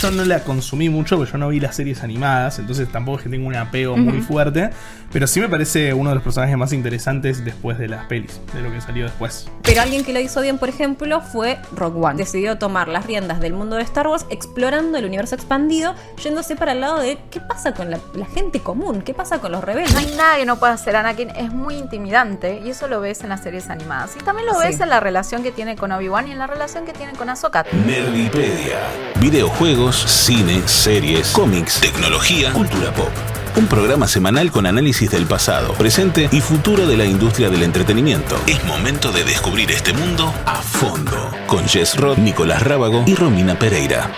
yo no la consumí mucho, porque yo no vi las series animadas, entonces tampoco es que tenga un apego muy fuerte, pero sí me parece uno de los personajes más interesantes después de las pelis, de lo que salió después. Pero alguien que lo hizo bien, por ejemplo, fue Rogue One. Decidió tomar las riendas del mundo de Star Wars, explorando el universo expandido, yéndose para el lado de qué pasa con la gente común, qué pasa con los rebeldes. No hay nada que no pueda hacer Anakin, es muy intimidante y eso lo ves en las series animadas. Y también lo ves en la relación que tiene con Obi-Wan y en la relación que tiene con Ahsoka. Nerdipedia. Videojuegos, cine, series, cómics, tecnología, cultura pop. Un programa semanal con análisis del pasado, presente y futuro de la industria del entretenimiento. Es momento de descubrir este mundo a fondo. Con Jess Roth, Nicolás Rábago y Romina Pereira.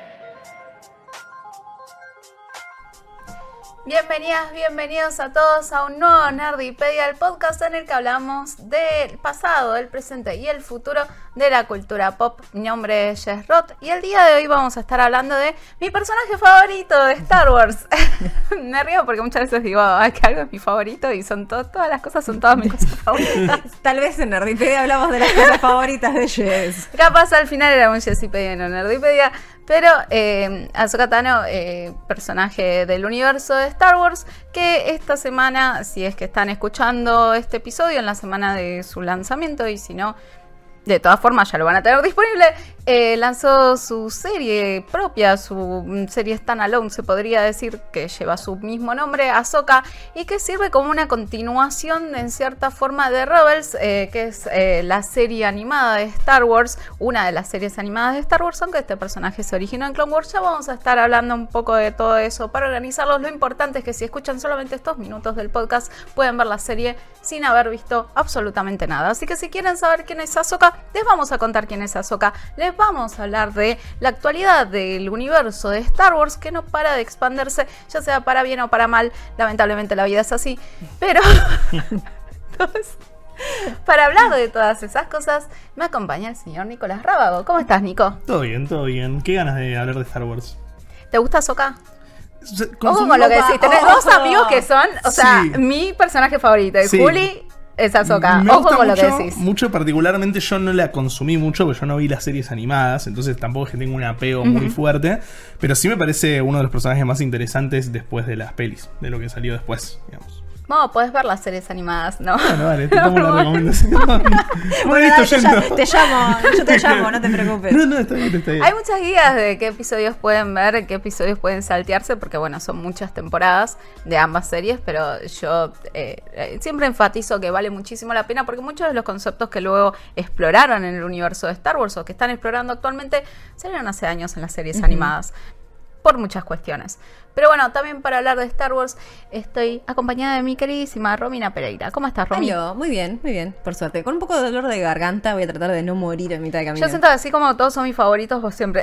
Bienvenidas, bienvenidos a todos a un nuevo Nerdipedia, el podcast en el que hablamos del pasado, el presente y el futuro de la cultura pop. Mi nombre es Jess Roth y el día de hoy vamos a estar hablando de mi personaje favorito de Star Wars. Me río porque muchas veces digo que algo es mi favorito y son todas las cosas son todas mis cosas favoritas. Tal vez en Nerdipedia hablamos de las cosas favoritas de Jess. Capaz al final era un Jessipedia y no Nerdipedia. Pero Ahsoka Tano, personaje del universo de Star Wars, que esta semana, si es que están escuchando este episodio en la semana de su lanzamiento, y si no, de todas formas ya lo van a tener disponible, lanzó su serie propia, su serie standalone, se podría decir, que lleva su mismo nombre, Ahsoka, y que sirve como una continuación en cierta forma de Rebels, que es la serie animada de Star Wars, una de las series animadas de Star Wars, aunque este personaje se originó en Clone Wars. Ya vamos a estar hablando un poco de todo eso para organizarlos. Lo importante es que si escuchan solamente estos minutos del podcast, pueden ver la serie sin haber visto absolutamente nada. Así que si quieren saber quién es Ahsoka, les vamos a contar quién es Ahsoka. Les vamos a hablar de la actualidad del universo de Star Wars, que no para de expandirse, ya sea para bien o para mal. Lamentablemente la vida es así. Pero entonces, para hablar de todas esas cosas, me acompaña el señor Nicolás Rábago. ¿Cómo estás, Nico? Todo bien, todo bien. ¿Qué ganas de hablar de Star Wars? ¿Te gusta Ahsoka? Ojo con lo que decís. Tenés dos amigos que son, o sea, mi personaje favorito. Y Juli es Ahsoka. Ojo con lo que decís. Mucho, particularmente yo no la consumí mucho, porque yo no vi las series animadas, entonces tampoco es que tenga un apego muy fuerte, pero sí me parece uno de los personajes más interesantes después de las pelis, de lo que salió después, digamos. No, podés ver las series animadas, ¿no? Bueno, vale, te tomo la recomendación. Bueno, te llamo, yo te llamo, no te preocupes. No, está bien, está bien. Hay muchas guías de qué episodios pueden ver, qué episodios pueden saltearse, porque bueno, son muchas temporadas de ambas series, pero yo siempre enfatizo que vale muchísimo la pena, porque muchos de los conceptos que luego exploraron en el universo de Star Wars o que están explorando actualmente salieron hace años en las series animadas, por muchas cuestiones. Pero bueno, también para hablar de Star Wars estoy acompañada de mi queridísima Romina Pereira. ¿Cómo estás, Romy? Hola, muy bien, por suerte. Con un poco de dolor de garganta, voy a tratar de no morir en mitad de camino. Yo siento que así como todos son mis favoritos, vos siempre...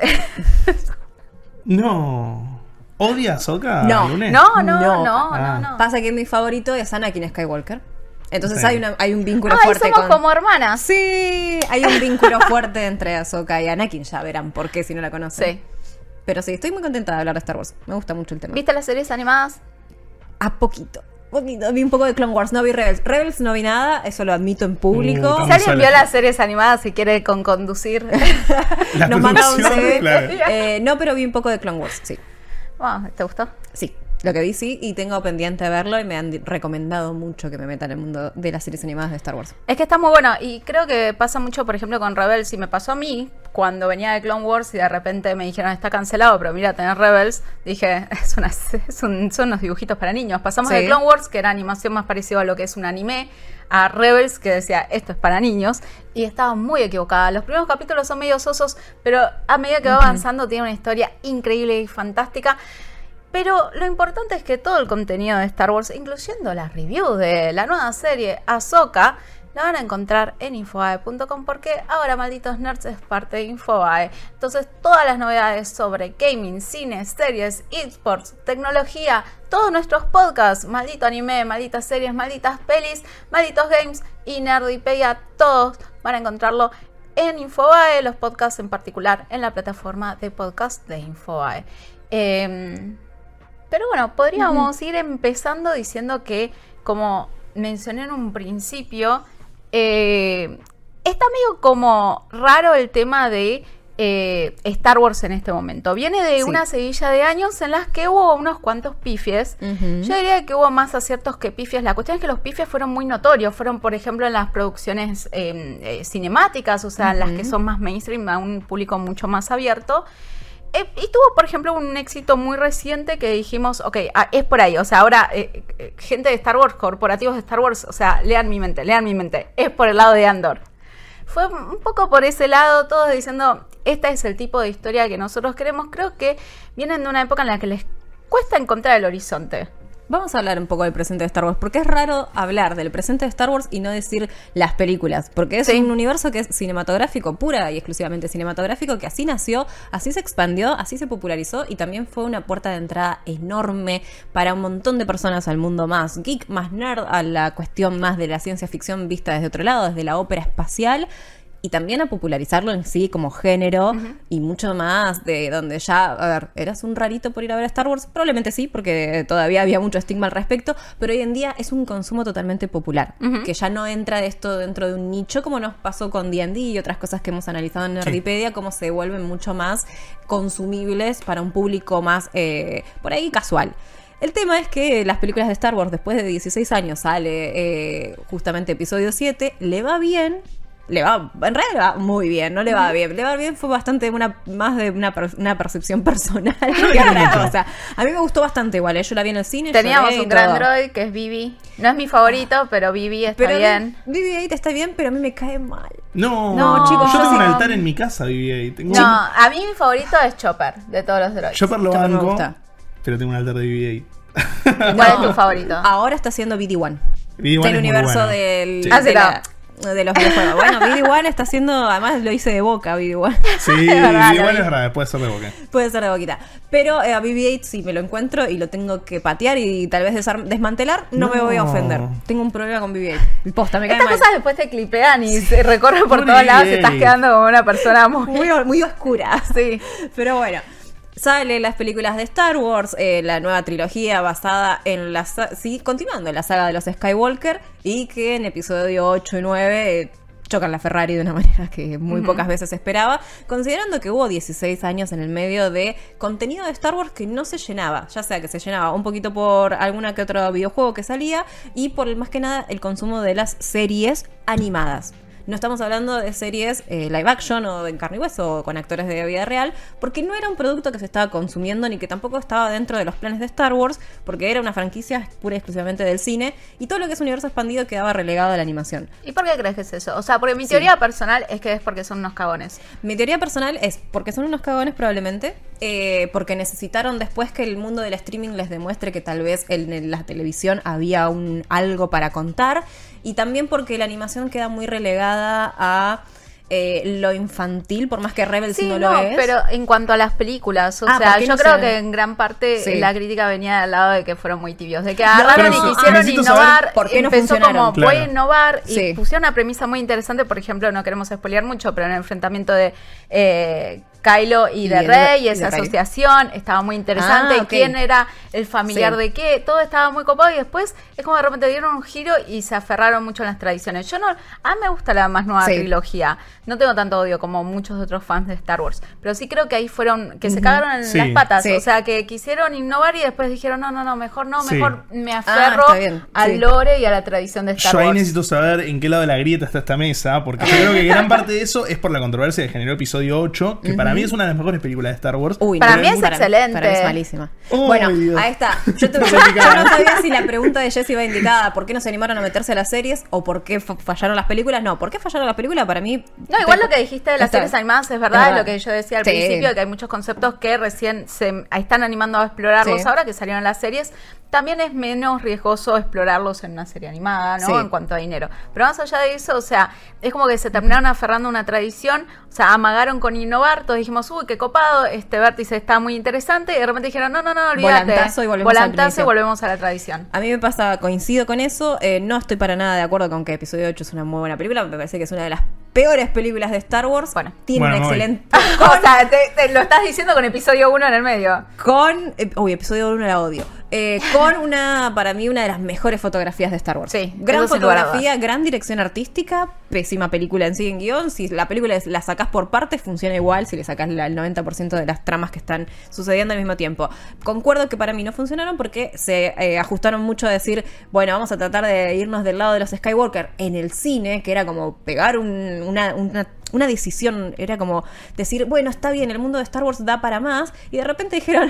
No. ¿Odias Ahsoka? No. Pasa que mi favorito es Anakin Skywalker. Entonces Sí. hay un vínculo fuerte somos como hermanas. Sí, hay un vínculo fuerte entre Ahsoka y Anakin. Ya verán por qué si no la conocen. Sí. Pero sí, estoy muy contenta de hablar de Star Wars. Me gusta mucho el tema. ¿Viste las series animadas? A poquito. Vi un poco de Clone Wars, no vi Rebels. Rebels no vi nada, eso lo admito en público. Vamos Si alguien a vio la- las series animadas y quiere conducir, La Nos manda un producción, CD. claro. No, pero vi un poco de Clone Wars, sí. Bueno, ¿te gustó? Sí, lo que vi sí, y tengo pendiente de verlo y me han recomendado mucho que me meta en el mundo de las series animadas de Star Wars. Es que está muy bueno y creo que pasa mucho, por ejemplo, con Rebels. Y me pasó a mí cuando venía de Clone Wars y de repente me dijeron está cancelado, pero mira, tener Rebels. Dije, son unos dibujitos para niños. Pasamos Sí. de Clone Wars, que era animación más parecida a lo que es un anime, a Rebels, que decía esto es para niños. Y estaba muy equivocada. Los primeros capítulos son medio sosos, pero a medida que va avanzando tiene una historia increíble y fantástica. Pero lo importante es que todo el contenido de Star Wars, incluyendo las reviews de la nueva serie Ahsoka, la van a encontrar en Infobae.com, porque ahora Malditos Nerds es parte de Infobae. Entonces todas las novedades sobre gaming, cine, series, esports, tecnología, todos nuestros podcasts, Maldito Anime, Malditas Series, Malditas Pelis, Malditos Games y Nerdipedia, todos van a encontrarlo en Infobae, los podcasts en particular en la plataforma de podcast de Infobae. Pero bueno, podríamos ir empezando diciendo que, como mencioné en un principio, está medio como raro el tema de Star Wars en este momento. Viene de una seguilla de años en las que hubo unos cuantos pifies. Yo diría que hubo más aciertos que pifies. La cuestión es que los pifies fueron muy notorios. Fueron, por ejemplo, en las producciones cinemáticas, o sea, las que son más mainstream, a un público mucho más abierto. Y tuvo, por ejemplo, un éxito muy reciente que dijimos, ok, es por ahí. O sea, ahora, gente de Star Wars, corporativos de Star Wars, o sea, lean mi mente. Es por el lado de Andor. Fue un poco por ese lado, todos diciendo, este es el tipo de historia que nosotros queremos. Creo que vienen de una época en la que les cuesta encontrar el horizonte. Vamos a hablar un poco del presente de Star Wars, porque es raro hablar del presente de Star Wars y no decir las películas, porque es un universo que es cinematográfico, pura y exclusivamente cinematográfico, que así nació, así se expandió, así se popularizó y también fue una puerta de entrada enorme para un montón de personas al mundo más geek, más nerd, a la cuestión más de la ciencia ficción vista desde otro lado, desde la ópera espacial. Y también a popularizarlo en sí como género y mucho más de donde ya, a ver, ¿eras un rarito por ir a ver Star Wars? Probablemente sí, porque todavía había mucho estigma al respecto, pero hoy en día es un consumo totalmente popular, que ya no entra esto dentro de un nicho como nos pasó con D&D y otras cosas que hemos analizado en Nerdipedia, como se vuelven mucho más consumibles para un público más, por ahí, casual. El tema es que las películas de Star Wars, después de 16 años, sale justamente episodio 7, le va bien. En realidad le va muy bien, no le va bien. Le va bien fue bastante más de una percepción personal que otra cosa. A mí me gustó bastante igual, yo la vi en el cine. Teníamos un gran droid que es BB. No es mi favorito, pero BB está bien. BB-8 está bien, pero a mí me cae mal. No, chicos, yo tengo un altar en mi casa, BB-8. No, a mí mi favorito es Chopper, de todos los droids. Chopper lo Chopper me banco, gusta. pero tengo un altar de BB-8. ¿Cuál es tu favorito? Ahora está haciendo BD-1. BD-1 del es universo muy bueno. de los videojuegos. Bueno, BD-1 está haciendo, además lo hice de boca, BD-1. Sí, BD-1 es verdad, puede ser de boca. Puede ser de boquita. Pero a BB-8 si me lo encuentro y lo tengo que patear y tal vez desmantelar, no me voy a ofender. Tengo un problema con BB-8. Posta, me cae mal. Estas cosas después te clipean y se recorren por todos lados y estás quedando como una persona muy oscura. Sí. Pero bueno. Sale las películas de Star Wars, la nueva trilogía basada en continuando la saga de los Skywalker, y que en episodio 8 y 9 chocan la Ferrari de una manera que muy pocas veces esperaba, considerando que hubo 16 años en el medio de contenido de Star Wars que no se llenaba, ya sea que se llenaba un poquito por alguna que otro videojuego que salía y por más que nada el consumo de las series animadas. No estamos hablando de series live action o de carne y hueso o con actores de vida real, porque no era un producto que se estaba consumiendo ni que tampoco estaba dentro de los planes de Star Wars, porque era una franquicia pura y exclusivamente del cine y todo lo que es universo expandido quedaba relegado a la animación. ¿Y por qué crees que es eso? O sea, porque mi teoría personal es que es porque son unos cagones. Mi teoría personal es porque son unos cagones probablemente, porque necesitaron después que el mundo del streaming les demuestre que tal vez en la televisión había algo para contar, y también porque la animación queda muy relegada a lo infantil, por más que Rebels no lo es. Pero en cuanto a las películas, o sea, yo creo que en gran parte la crítica venía del lado de que fueron muy tibios, de que agarraron y quisieron innovar, ¿por qué no empezó como funcionaron? voy a innovar y pusieron una premisa muy interesante, por ejemplo, no queremos spoilear mucho, pero en el enfrentamiento de Kylo y de Rey y esa asociación estaba muy interesante, y quién era el familiar de qué, todo estaba muy copado, y después es como de repente dieron un giro y se aferraron mucho a las tradiciones. A mí me gusta la más nueva trilogía, no tengo tanto odio como muchos otros fans de Star Wars, pero sí creo que ahí fueron, que se cagaron en las patas, o sea, que quisieron innovar y después dijeron mejor me aferro al lore y a la tradición de Star Wars. Yo ahí necesito saber en qué lado de la grieta está esta mesa, porque yo creo que gran parte de eso es por la controversia que generó episodio 8, que para mí es una de las mejores películas de Star Wars. Para mí es excelente. Para mí es malísima. Bueno, Dios. Ahí está. Yo no sabía si la pregunta de Jessy iba indicada ¿por qué no se animaron a meterse a las series o por qué fallaron las películas? No, ¿por qué fallaron las películas? Para mí... No, igual lo que dijiste de las series animadas es verdad, es lo que yo decía al principio, que hay muchos conceptos que recién se están animando a explorarlos ahora que salieron las series. También es menos riesgoso explorarlos en una serie animada, ¿no? En cuanto a dinero. Pero más allá de eso, o sea, es como que se terminaron aferrando a una tradición, o sea, amagaron con innovar, todos dijimos, uy, qué copado, este vértice está muy interesante, y de repente dijeron, no, olvídate. Volantazo y volvemos a la tradición. A mí me pasa, coincido con eso, no estoy para nada de acuerdo con que episodio 8 es una muy buena película, me parece que es una de las peores películas de Star Wars. Bueno, tiene un excelente... O sea, te lo estás diciendo con episodio 1 en el medio. Episodio 1 la odio. Con para mí, una de las mejores fotografías de Star Wars. Sí, gran fotografía, gran dirección artística, pésima película en sí en guión. Si la película la sacás por partes, funciona igual si le sacás el 90% de las tramas que están sucediendo al mismo tiempo. Concuerdo que para mí no funcionaron porque se ajustaron mucho a decir, bueno, vamos a tratar de irnos del lado de los Skywalker en el cine, que era como pegar una decisión, era como decir, bueno, está bien, el mundo de Star Wars da para más, y de repente dijeron,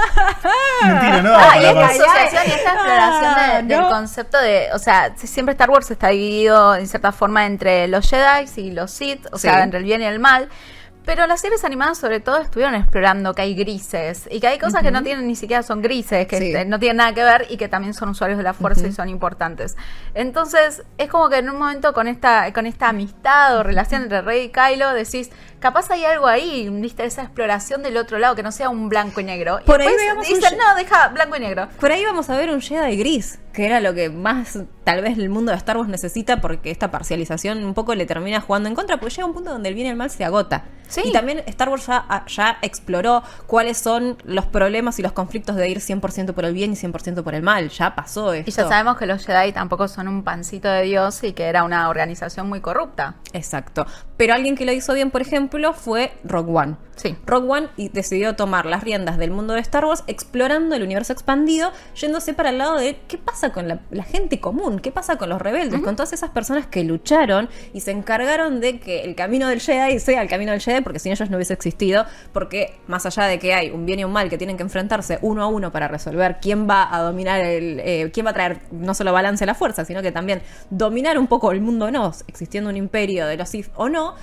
mentira, no. Y esta asociación y esta exploración del concepto de, o sea, siempre Star Wars está dividido en cierta forma entre los Jedi y los Sith, o sea, entre el bien y el mal. Pero las series animadas sobre todo estuvieron explorando que hay grises y que hay cosas que no tienen ni siquiera son grises, que no tienen nada que ver y que también son usuarios de la fuerza y son importantes. Entonces es como que en un momento con esta amistad o relación entre Rey y Kylo decís, capaz hay algo ahí, viste, esa exploración del otro lado que no sea un blanco y negro. Por y ahí dicen, no, deja blanco y negro. Por ahí vamos a ver un Jedi gris, que era lo que más tal vez el mundo de Star Wars necesita, porque esta parcialización un poco le termina jugando en contra, porque llega un punto donde el bien y el mal se agota. Sí. Y también Star Wars ya exploró cuáles son los problemas y los conflictos de ir 100% por el bien y 100% por el mal. Ya pasó esto. Y ya sabemos que los Jedi tampoco son un pancito de Dios y que era una organización muy corrupta. Exacto. Pero alguien que lo hizo bien, por ejemplo, fue Rogue One. Sí. Rogue One decidió tomar las riendas del mundo de Star Wars, explorando el universo expandido, yéndose para el lado de qué pasa con la gente común, qué pasa con los rebeldes, con todas esas personas que lucharon y se encargaron de que el camino del Jedi sea el camino del Jedi, porque sin ellos no hubiese existido, porque más allá de que hay un bien y un mal que tienen que enfrentarse uno a uno para resolver quién va a dominar quién va a traer no solo balance a la fuerza, sino que también dominar un poco el mundo o no, existiendo un imperio de los Sith o no,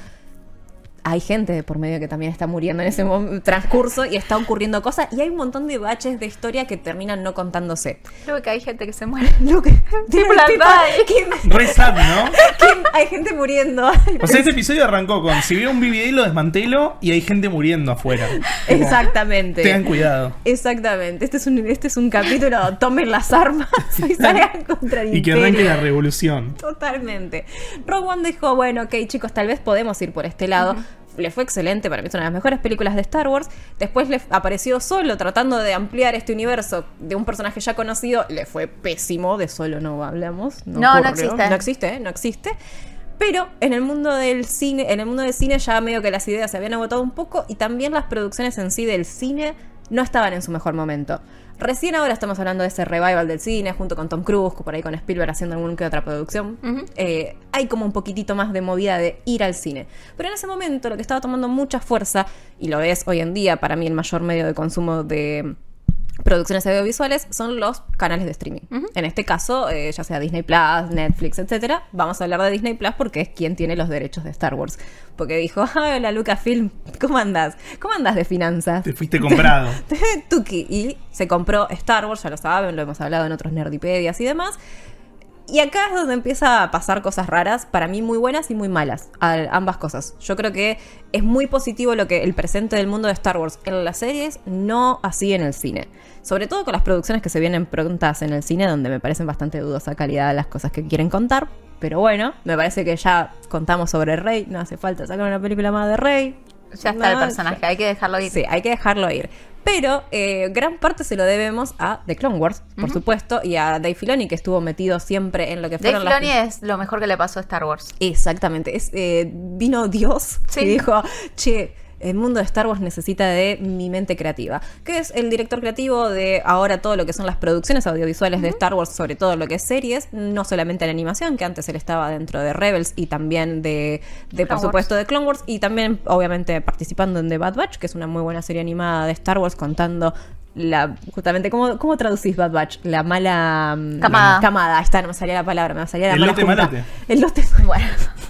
hay gente de por medio que también está muriendo en ese transcurso y está ocurriendo cosas, y hay un montón de baches de historia que terminan no contándose. Creo que hay gente que se muere. Tipo la Re sad, ¿no? Hay gente muriendo. O sea, este episodio arrancó con, si veo un BB-8 lo desmantelo y hay gente muriendo afuera. Exactamente. Tengan cuidado. Exactamente. Este es un capítulo, tomen las armas y salgan contra el y que imperio. arranque la revolución. Totalmente. Rogue One dijo, bueno, ok, chicos, tal vez podemos ir por este lado. Le fue excelente, para mí es una de las mejores películas de Star Wars. Después le apareció Solo tratando de ampliar este universo de un personaje ya conocido. Le fue pésimo, de Solo no hablamos. No existe. No existe. Pero en el mundo del cine, ya medio que las ideas se habían agotado un poco, y también las producciones en sí del cine no estaban en su mejor momento. Recién ahora estamos hablando de ese revival del cine, junto con Tom Cruise, por ahí con Spielberg haciendo alguna que otra producción. Hay como un poquitito más de movida de ir al cine. Pero en ese momento lo que estaba tomando mucha fuerza, y lo es hoy en día para mí el mayor medio de consumo de producciones audiovisuales, son los canales de streaming. En este caso, ya sea Disney Plus, Netflix, etcétera. Vamos a hablar de Disney Plus porque es quien tiene los derechos de Star Wars. Porque dijo, hola Lucasfilm, ¿cómo andás? ¿Cómo andás de finanzas? Te fuiste comprado. Tuki. Y se compró Star Wars, ya lo saben, lo hemos hablado en otros Nerdipedias y demás. Y acá es donde empieza a pasar cosas raras, para mí muy buenas y muy malas, ambas cosas. Yo creo que es muy positivo lo que el presente del mundo de Star Wars en las series, no así en el cine. Sobre todo con las producciones que se vienen prontas en el cine, donde me parecen bastante dudosa calidad las cosas que quieren contar. Pero bueno, me parece que ya contamos sobre Rey, no hace falta sacar una película más de Rey. Ya está el personaje, hay que dejarlo ir. Sí, hay que dejarlo ir. Pero gran parte se lo debemos a The Clone Wars, por supuesto, y a Dave Filoni, que estuvo metido siempre en lo que fueron Dave Filoni es lo mejor que le pasó a Star Wars. Exactamente. Vino Dios y dijo, che, el mundo de Star Wars necesita de mi mente creativa, que es el director creativo de ahora todo lo que son las producciones audiovisuales de Star Wars, sobre todo lo que es series, no solamente la animación, que antes él estaba dentro de Rebels y también de por supuesto, de Clone Wars, y también obviamente participando en The Bad Batch, que es una muy buena serie animada de Star Wars contando justamente, ¿cómo traducís Bad Batch? La mala camada. Ahí está, no me salía la palabra, me salía la mala junta. Malote. El lote. Bueno.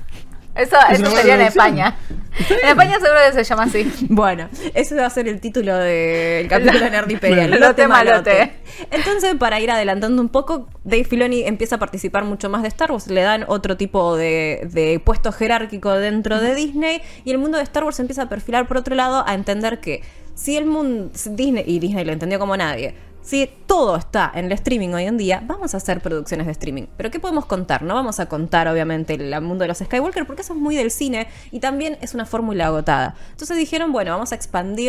Eso sería en España. En España seguro que se llama así. Bueno, ese va a ser el título del capítulo de Nerdipedia. El lote malote. Entonces, para ir adelantando un poco, Dave Filoni empieza a participar mucho más de Star Wars. Le dan otro tipo de puesto jerárquico dentro de Disney. Y el mundo de Star Wars empieza a perfilar por otro lado, a entender que si el mundo Disney lo entendió como nadie, si todo está en el streaming hoy en día, vamos a hacer producciones de streaming. ¿Pero qué podemos contar? No vamos a contar, obviamente, el mundo de los Skywalker, porque eso es muy del cine y también es una fórmula agotada. Entonces dijeron, bueno, vamos a expandir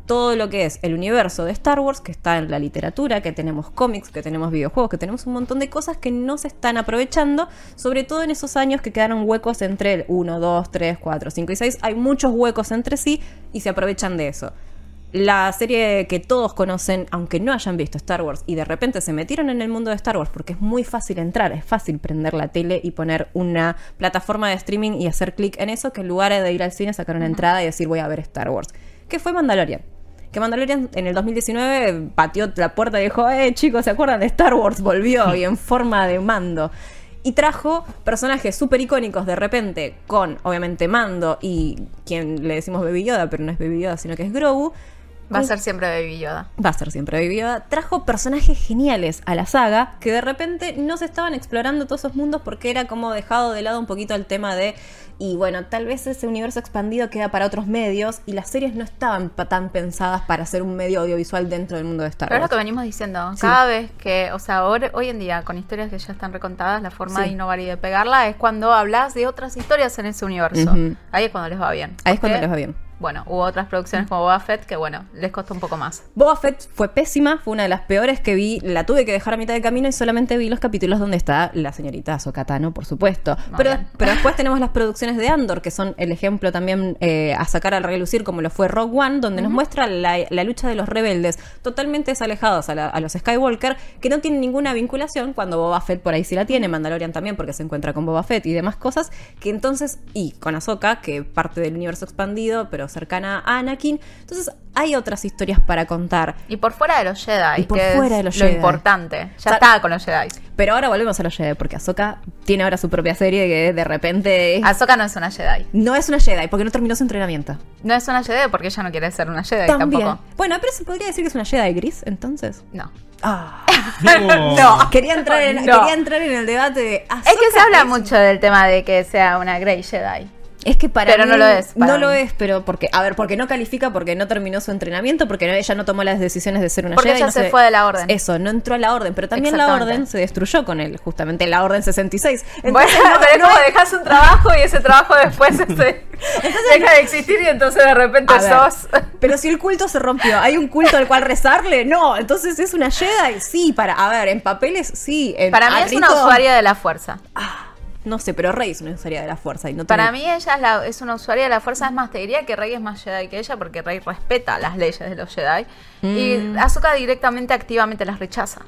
todo lo que es el universo de Star Wars, que está en la literatura, que tenemos cómics, que tenemos videojuegos, que tenemos un montón de cosas que no se están aprovechando, sobre todo en esos años que quedaron huecos entre el 1, 2, 3, 4, 5 y 6. Hay muchos huecos entre sí y se aprovechan de eso. La serie que todos conocen, aunque no hayan visto Star Wars y de repente se metieron en el mundo de Star Wars porque es muy fácil entrar, es fácil prender la tele y poner una plataforma de streaming y hacer clic en eso, que en lugar de ir al cine sacar una entrada y decir voy a ver Star Wars, que fue Mandalorian. Que Mandalorian en el 2019 pateó la puerta y dijo, chicos, ¿se acuerdan de Star Wars? Volvió y en forma de Mando. Y trajo personajes súper icónicos de repente con, obviamente, Mando y quien le decimos Baby Yoda, pero no es Baby Yoda, sino que es Grogu. Va a ser siempre Baby Yoda. Va a ser siempre Baby Yoda. Trajo personajes geniales a la saga que de repente no se estaban explorando todos esos mundos porque era como dejado de lado un poquito el tema de... Y bueno, tal vez ese universo expandido queda para otros medios y las series no estaban tan pensadas para ser un medio audiovisual dentro del mundo de Star Wars. Pero es lo que venimos diciendo. Sí. Cada vez que, o sea, hoy en día, con historias que ya están recontadas, la forma de Sí. innovar y de pegarla es cuando hablas de otras historias en ese universo. Ujú. Ahí es cuando les va bien. Ahí es cuando Porque, les va bien. Bueno, hubo otras producciones como Boba Fett que, bueno, les costó un poco más. Boba Fett fue pésima, fue una de las peores que vi, la tuve que dejar a mitad de camino y solamente vi los capítulos donde está la señorita Ahsoka Tano, por supuesto. Muy Pero bien. después tenemos las producciones de Andor, que son el ejemplo también a sacar al relucir, como lo fue Rogue One, donde nos muestra la lucha de los rebeldes, totalmente desalejados a los Skywalker, que no tienen ninguna vinculación, cuando Boba Fett por ahí sí la tiene, Mandalorian también, porque se encuentra con Boba Fett y demás cosas, que entonces, y con Ahsoka, que parte del universo expandido, pero cercana a Anakin, entonces hay otras historias para contar. Y por fuera de los Jedi, Y por que fuera es de los lo Jedi. importante. Ya Sa- está con los Jedi. Pero ahora volvemos a los Jedi, porque Ahsoka tiene ahora su propia serie que de repente Ahsoka no es una Jedi. no es una Jedi, porque no terminó su entrenamiento. No es una Jedi porque ella no quiere ser una Jedi También. tampoco. Bueno, pero se podría decir que es una Jedi gris, entonces. No. Ah. No. Quería entrar en el debate de Es que se Ahsoka habla es- mucho del tema de que sea una Grey Jedi. Es que para Pero mí no lo es, para No lo mí. es, pero porque porque no califica, porque no terminó su entrenamiento, porque ella no tomó las decisiones de ser una Porque Jedi. ella no se fue de la orden. Eso, no entró a la orden, pero también la Exactamente. orden se destruyó con él, justamente la orden 66. Bueno, Entonces, pero es como dejas un trabajo y ese trabajo después deja de existir y entonces de repente A ver, sos... pero si el culto se rompió, ¿hay un culto al cual rezarle? No, entonces es una Jedi, sí, en papeles, sí. Para mí es una usuaria de la fuerza. No sé, pero Rey es una usuaria de la fuerza. Y no Para tiene- mí ella es una usuaria de la fuerza. Es más, te diría que Rey es más Jedi que ella porque Rey respeta las leyes de los Jedi. Y Ahsoka directamente, activamente las rechaza.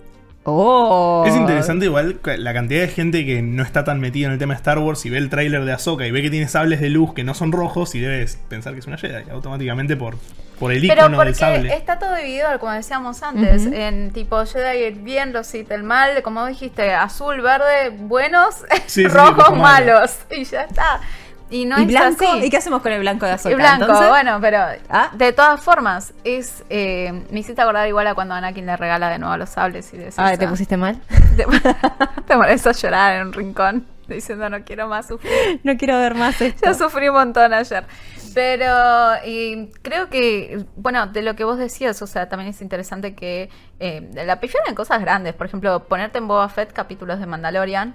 Oh. Es interesante igual la cantidad de gente que no está tan metida en el tema de Star Wars y ve el tráiler de Ahsoka y ve que tiene sables de luz que no son rojos y debes pensar que es una Jedi automáticamente por el Pero icono del porque sable. está todo dividido, como decíamos antes, Ujú. en tipo Jedi el bien, los Sith el mal, como dijiste, azul, verde, buenos, Sí, sí, rojos, rojo, malo. malos. Y ya está. Y no ¿Y es blanco? así. ¿Y qué hacemos con el blanco de Ahsoka? Y blanco, Entonces, bueno, pero ¿Ah? de todas formas, me hiciste acordar igual a cuando Anakin le regala de nuevo los sables y decís, Ah, ¿te pusiste mal? te pones a llorar en un rincón diciendo no quiero más sufrir. No quiero ver más esto. Yo sufrí un montón ayer. Pero y creo que, bueno, de lo que vos decías, o sea, también es interesante que la pifian en cosas grandes. Por ejemplo, ponerte en Boba Fett capítulos de Mandalorian.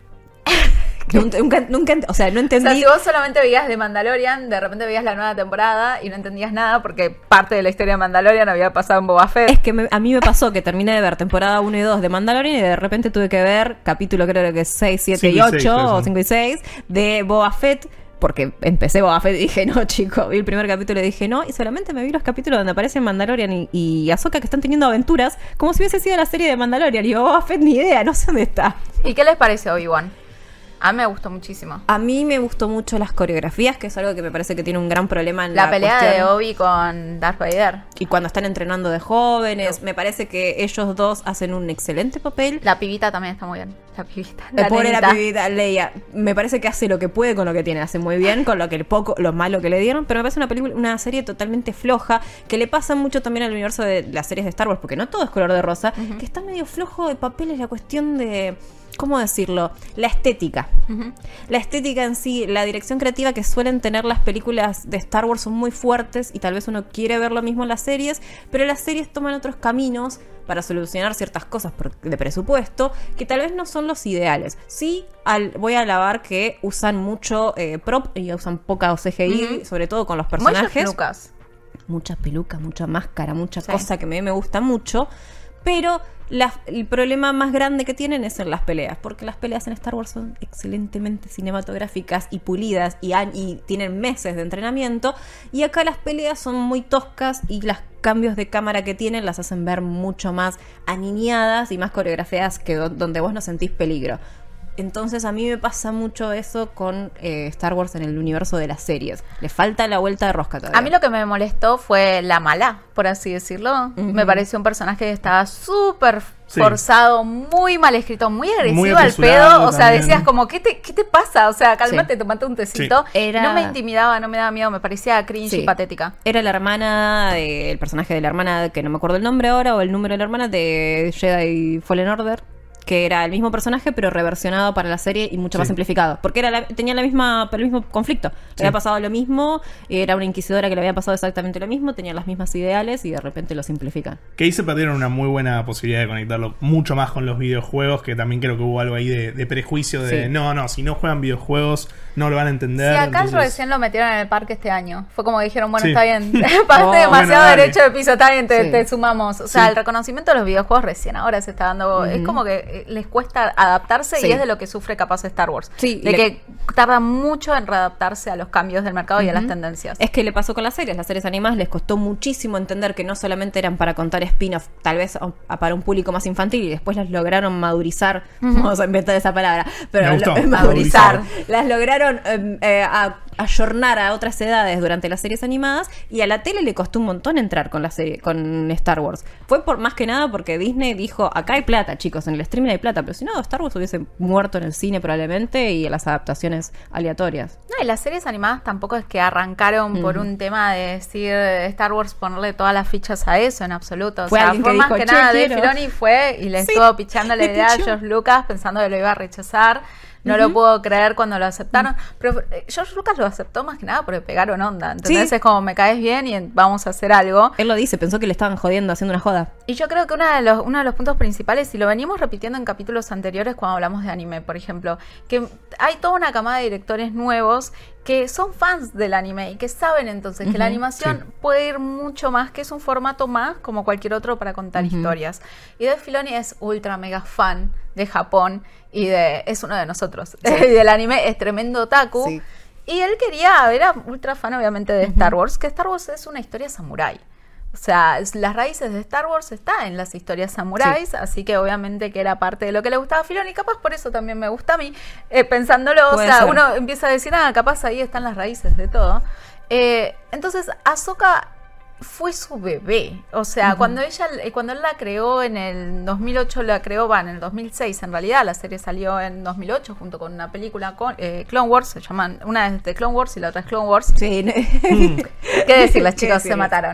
Nunca, o sea, no O entendí. sea, si vos solamente veías de Mandalorian, de repente veías la nueva temporada y no entendías nada porque parte de la historia de Mandalorian había pasado en Boba Fett. Es que a mí me pasó que terminé de ver temporada 1 y 2 de Mandalorian y de repente tuve que ver capítulo creo que 6, 7 y 5 y 6, 8 creo o que 5 y 6 de Boba Fett. Porque empecé Boba Fett y dije, no, chico, vi el primer capítulo y dije, no, y solamente me vi los capítulos donde aparecen Mandalorian y Ahsoka que están teniendo aventuras, como si hubiese sido la serie de Mandalorian. Y yo, Boba Fett, ni idea, no sé dónde está. ¿Y qué les parece Obi-Wan? A mí me gustó muchísimo. A mí me gustó mucho las coreografías, que es algo que me parece que tiene un gran problema en La pelea cuestión. de Obi con Darth Vader. Y cuando están entrenando de jóvenes, me parece que ellos dos hacen un excelente papel. La pibita también está muy bien. La pibita. Pobre la nenita. pibita, Leia. Me parece que hace lo que puede con lo que tiene, hace muy bien con lo malo que le dieron, pero me parece una serie totalmente floja, que le pasa mucho también al universo de las series de Star Wars, porque no todo es color de rosa, que está medio flojo de papeles la cuestión de, ¿cómo decirlo? La estética. Ujú. La estética en sí, la dirección creativa que suelen tener las películas de Star Wars son muy fuertes y tal vez uno quiere ver lo mismo en las series, pero las series toman otros caminos para solucionar ciertas cosas de presupuesto que tal vez no son los ideales. Sí, voy a alabar que usan mucho prop y usan poca CGI, sobre todo con los Muy George personajes. Lucas. mucha peluca, mucha máscara, mucha cosa que a mí me gusta mucho, pero el problema más grande que tienen es en las peleas, porque las peleas en Star Wars son excelentemente cinematográficas y pulidas y tienen meses de entrenamiento, y acá las peleas son muy toscas y los cambios de cámara que tienen las hacen ver mucho más aniñadas y más coreografiadas que donde vos no sentís peligro. Entonces a mí me pasa mucho eso con Star Wars en el universo de las series. Le falta la vuelta de rosca todavía. A mí lo que me molestó fue la mala, por así decirlo. Me pareció un personaje que estaba súper forzado, muy mal escrito, muy agresivo al pedo. O sea, también decías como, ¿qué te pasa? O sea, cálmate, tomate un tecito. No me intimidaba, no me daba miedo, me parecía cringe y patética. Era la hermana, el personaje de la hermana, que no me acuerdo el nombre ahora, o el número de la hermana, de Jedi Fallen Order, que era el mismo personaje pero reversionado para la serie y mucho más simplificado, porque tenía el mismo conflicto. Le había pasado lo mismo, era una inquisidora que le había pasado exactamente lo mismo, tenía las mismas ideales y de repente lo simplifican. Que ahí se perdieron una muy buena posibilidad de conectarlo mucho más con los videojuegos, que también creo que hubo algo ahí de prejuicio de si no juegan videojuegos no lo van a entender. Sí, acá recién lo metieron en el parque este año. Fue como que dijeron, bueno, está bien, pagaste demasiado derecho de piso, está bien, te sumamos. O sea, el reconocimiento de los videojuegos recién ahora se está dando. Es como que les cuesta adaptarse y es de lo que sufre capaz Star Wars. Que tarda mucho en readaptarse a los cambios del mercado y a las tendencias. Es que le pasó con las series animadas, les costó muchísimo entender que no solamente eran para contar spin-off, tal vez para un público más infantil, y después las lograron madurizar. Vamos a inventar esa palabra, pero madurizar. Las lograron ayornar a otras edades durante las series animadas, y a la tele le costó un montón entrar con la serie, con Star Wars. Fue por más que nada porque Disney dijo, acá hay plata, chicos, en el streaming hay plata, pero si no, Star Wars hubiese muerto en el cine probablemente y en las adaptaciones aleatorias. No, y las series animadas tampoco es que arrancaron por un tema de decir Star Wars, ponerle todas las fichas a eso, en absoluto. Fue alguien que más dijo, que nada, Dave Filoni fue y le estuvo pichando la idea a George Lucas pensando que lo iba a rechazar. No lo puedo creer cuando lo aceptaron. Pero George Lucas lo aceptó más que nada porque pegaron onda. Entonces es como, me caes bien y vamos a hacer algo. Él lo dice, pensó que le estaban jodiendo, haciendo una joda. Y yo creo que uno de los puntos principales, y lo venimos repitiendo en capítulos anteriores cuando hablamos de anime, por ejemplo, que hay toda una camada de directores nuevos que son fans del anime y que saben entonces que la animación puede ir mucho más, que es un formato más como cualquier otro para contar historias. Y Dave Filoni es ultra mega fan de Japón y es uno de nosotros. Y del anime es tremendo otaku. Sí. Y él era ultra fan obviamente de Star Wars, que Star Wars es una historia samurái. O sea, las raíces de Star Wars están en las historias samuráis, así que obviamente que era parte de lo que le gustaba a Filoni, y capaz por eso también me gusta a mí, pensándolo, o sea, uno empieza a decir, capaz ahí están las raíces de todo. Entonces, Ahsoka fue su bebé, o sea, cuando él la creó en el 2008, en el 2006 en realidad, la serie salió en 2008 junto con una película con Clone Wars, se llaman, una es de Clone Wars y la otra es Clone Wars. Sí. ¿Qué decir? Las chicas se mataron.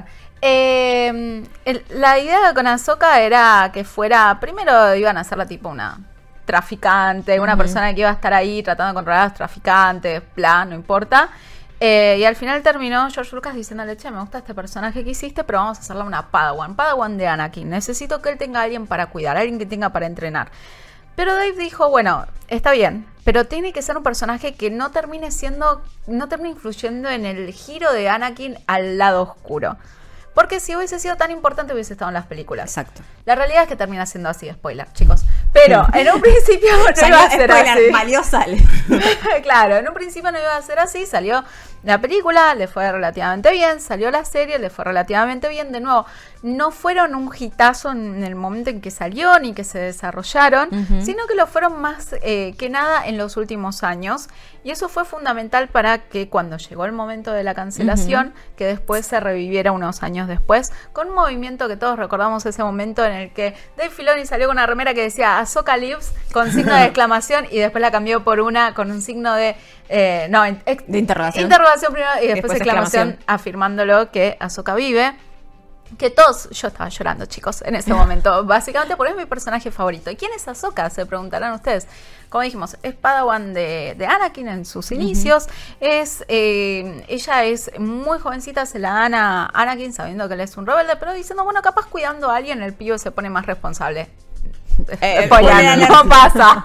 La idea con Ahsoka era que fuera, primero iban a hacerla tipo una traficante, una persona que iba a estar ahí tratando de controlar a los traficantes, no importa. Y al final terminó George Lucas diciéndole, me gusta este personaje que hiciste, pero vamos a hacerla una Padawan de Anakin. Necesito que él tenga a alguien para cuidar, alguien que tenga para entrenar. Pero Dave dijo, bueno, está bien, pero tiene que ser un personaje que no termine influyendo en el giro de Anakin al lado oscuro. Porque si hubiese sido tan importante, hubiese estado en las películas. Exacto. La realidad es que termina siendo así, spoiler, chicos. Pero en un principio no iba a ser así. Salió, sale. Claro, en un principio no iba a ser así. Salió la película, le fue relativamente bien. Salió la serie, le fue relativamente bien. De nuevo, no fueron un hitazo en el momento en que salió ni que se desarrollaron, sino que lo fueron más que nada en los últimos años. Y eso fue fundamental para que cuando llegó el momento de la cancelación, que después se reviviera unos años después, con un movimiento que todos recordamos ese momento en el que Dave Filoni salió con una remera que decía Ahsoka Lives con signo de exclamación y después la cambió por una con un signo de interrogación. Interrogación primero y después exclamación afirmándolo que Ahsoka vive. Que yo estaba llorando, chicos, en ese momento, básicamente porque es mi personaje favorito. ¿Y quién es Ahsoka? Se preguntarán ustedes. Como dijimos, es Padawan de Anakin en sus inicios. Ella es muy jovencita, se la dan a Anakin sabiendo que él es un rebelde, pero diciendo, bueno, capaz cuidando a alguien el pibe se pone más responsable. Spoiler, no pasa.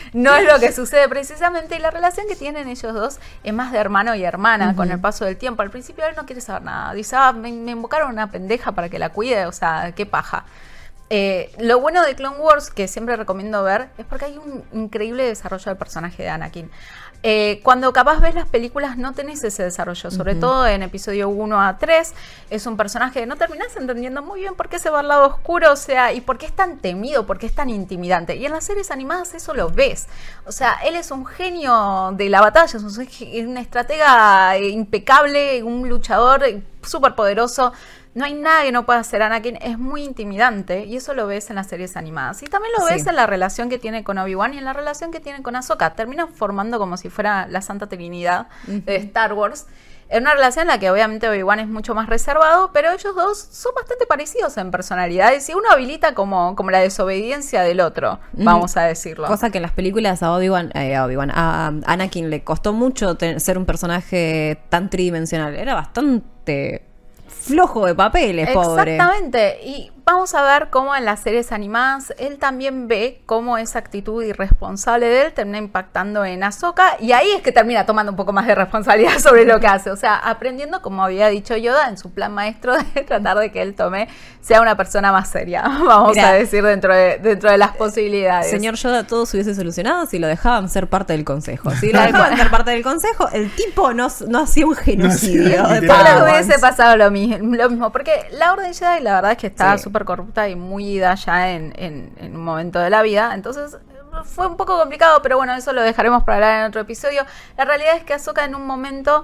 no es lo que sucede precisamente. Y la relación que tienen ellos dos es más de hermano y hermana con el paso del tiempo. Al principio él no quiere saber nada. Dice, me invocaron una pendeja para que la cuide, o sea, qué paja. Lo bueno de Clone Wars, que siempre recomiendo ver, es porque hay un increíble desarrollo del personaje de Anakin. Cuando capaz ves las películas no tenés ese desarrollo, sobre todo en episodio 1 a 3, es un personaje que no terminás entendiendo muy bien por qué se va al lado oscuro, o sea, y por qué es tan temido, por qué es tan intimidante. Y en las series animadas eso lo ves. O sea, él es un genio de la batalla, es un estratega impecable, un luchador súper poderoso. No hay nada que no pueda hacer Anakin, es muy intimidante y eso lo ves en las series animadas. Y también lo ves en la relación que tiene con Obi-Wan y en la relación que tiene con Ahsoka. Terminan formando como si fuera la Santa Trinidad de Star Wars. En una relación en la que obviamente Obi-Wan es mucho más reservado, pero ellos dos son bastante parecidos en personalidades y uno habilita como la desobediencia del otro, vamos a decirlo. Cosa que en las películas a Anakin le costó mucho ser un personaje tan tridimensional. Era bastante flojo de papeles, pobre. Exactamente, y vamos a ver cómo en las series animadas él también ve cómo esa actitud irresponsable de él termina impactando en Ahsoka, y ahí es que termina tomando un poco más de responsabilidad sobre lo que hace, o sea, aprendiendo, como había dicho Yoda, en su plan maestro de tratar de que él sea una persona más seria, vamos a decir, dentro de las posibilidades. Señor Yoda, todo se hubiese solucionado si lo dejaban ser parte del consejo. Si lo dejaban ser parte del consejo, el tipo no hacía un genocidio. Todo lo que hubiese pasado lo mismo, porque la Orden Jedi la verdad es que estaba súper corrupta y muy ida ya en un momento de la vida, entonces fue un poco complicado, pero bueno, eso lo dejaremos para hablar en otro episodio. La realidad es que Ahsoka en un momento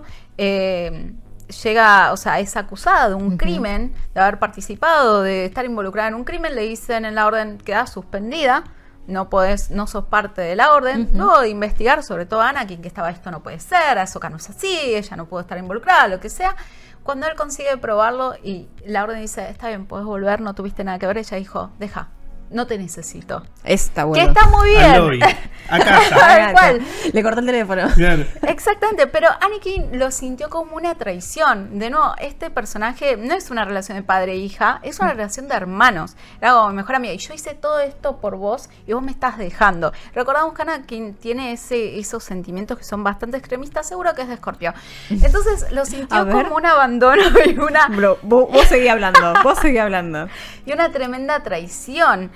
llega, o sea, es acusada de un crimen, de haber participado, de estar involucrada en un crimen. Le dicen en la orden queda suspendida, no sos parte de la orden. Luego de investigar, sobre todo Anakin, que estaba, esto no puede ser, Ahsoka no es así, ella no puede estar involucrada, lo que sea. Cuando él consigue probarlo y la orden dice, está bien, puedes volver, no tuviste nada que ver, ella dijo, deja, no te necesito. Está bueno. Que está muy bien. Acá está. Le cortó el teléfono. Bien. Exactamente, pero Anakin lo sintió como una traición. De nuevo, este personaje no es una relación de padre e hija, es una relación de hermanos. Era como mi mejor amiga, y yo hice todo esto por vos y vos me estás dejando. Recordamos que Anakin tiene esos sentimientos que son bastante extremistas, seguro que es de Escorpio. Entonces lo sintió como un abandono y una... Bro, vos seguí hablando, y una tremenda traición.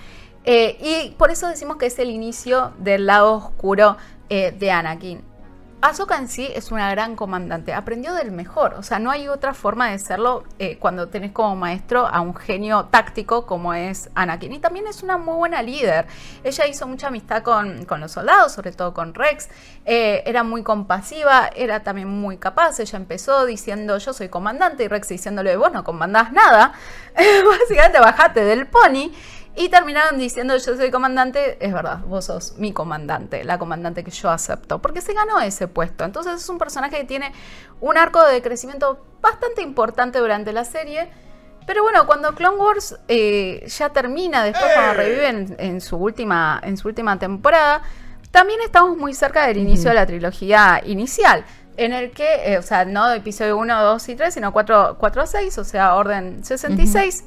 Y por eso decimos que es el inicio del lado oscuro de Anakin. Ahsoka en sí es una gran comandante, aprendió del mejor, o sea, no hay otra forma de serlo cuando tenés como maestro a un genio táctico como es Anakin. Y también es una muy buena líder. Ella hizo mucha amistad con los soldados, sobre todo con Rex, era muy compasiva, era también muy capaz. Ella empezó diciendo, yo soy comandante, y Rex diciéndole, vos no comandás nada, básicamente bajate del pony. Y terminaron diciendo, yo soy comandante, es verdad, vos sos mi comandante, la comandante que yo acepto, porque se ganó ese puesto. Entonces es un personaje que tiene un arco de crecimiento bastante importante durante la serie. Pero bueno, cuando Clone Wars ya termina, después cuando reviven en su última temporada, también estamos muy cerca del inicio de la trilogía inicial, en el que, o sea, no de episodio 1, 2 y 3, sino 4 a 6, o sea, orden 66.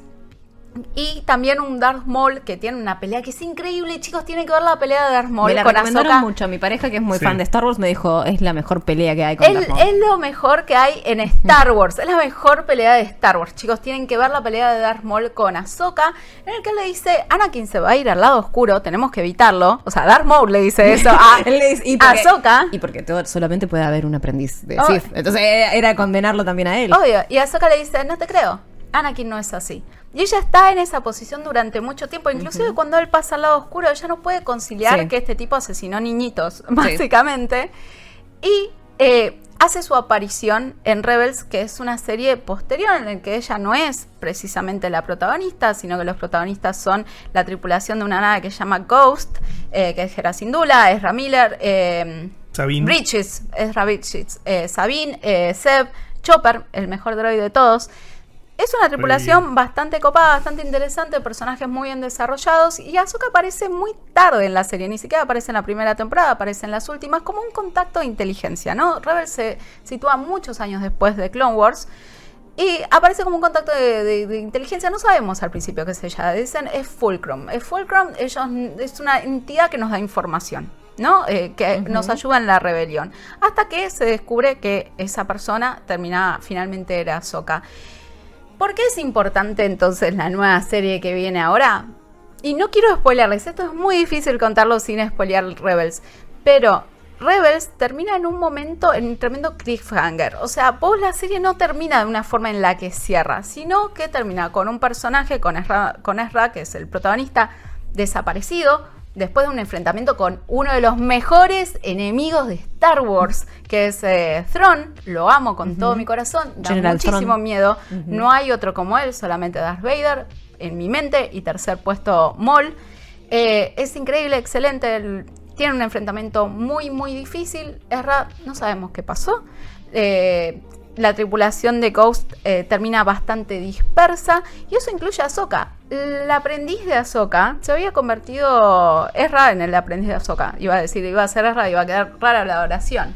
Y también un Darth Maul que tiene una pelea que es increíble. Chicos, tienen que ver la pelea de Darth Maul. Me la con recomendaron Ahsoka. mucho. Mi pareja, que es muy fan de Star Wars, me dijo, es la mejor pelea que hay con Darth Maul. Es lo mejor que hay en Star Wars. Es la mejor pelea de Star Wars. Chicos, tienen que ver la pelea de Darth Maul con Ahsoka, en el que le dice, Anakin se va a ir al lado oscuro, tenemos que evitarlo. O sea, Darth Maul le dice eso a Ahsoka. Y porque solamente puede haber un aprendiz de Sith. Entonces era condenarlo también a él. Obvio. Y Ahsoka le dice, no te creo, Anakin no es así. Y ella está en esa posición durante mucho tiempo. Inclusive cuando él pasa al lado oscuro, ella no puede conciliar que este tipo asesinó niñitos, básicamente. Y hace su aparición en Rebels, que es una serie posterior en la que ella no es precisamente la protagonista, sino que los protagonistas son la tripulación de una nave que se llama Ghost, que es Hera Syndulla, Ezra Miller, Sabine Bridges, Ezra Bridges, Sabine, Zeb, Chopper, el mejor droide de todos. Es una tripulación bastante copada, bastante interesante, personajes muy bien desarrollados, y Ahsoka aparece muy tarde en la serie, ni siquiera aparece en la primera temporada, aparece en las últimas como un contacto de inteligencia, ¿no? Rebels se sitúa muchos años después de Clone Wars y aparece como un contacto de inteligencia. No sabemos al principio qué es ella, dicen es Fulcrum. Es una entidad que nos da información. ¿no? Que nos ayuda en la rebelión. Hasta que se descubre que esa persona finalmente era Ahsoka. ¿Por qué es importante entonces la nueva serie que viene ahora? Y no quiero spoilerles, esto es muy difícil contarlo sin spoilear Rebels, pero Rebels termina en un momento, en un tremendo cliffhanger. O sea, la serie no termina de una forma en la que cierra, sino que termina con un personaje, con Ezra, que es el protagonista, desaparecido, después de un enfrentamiento con uno de los mejores enemigos de Star Wars, que es Thrawn. Lo amo con todo mi corazón, da General muchísimo Thrawn. miedo. No hay otro como él, solamente Darth Vader en mi mente, y tercer puesto Maul. Es increíble, excelente. Tiene un enfrentamiento muy, muy difícil. Ezra, no sabemos qué pasó. La tripulación de Ghost termina bastante dispersa, y eso incluye a Ahsoka. El aprendiz de Ahsoka se había convertido Ezra en el aprendiz de Ahsoka. Iba a ser Ezra, iba a quedar rara la oración.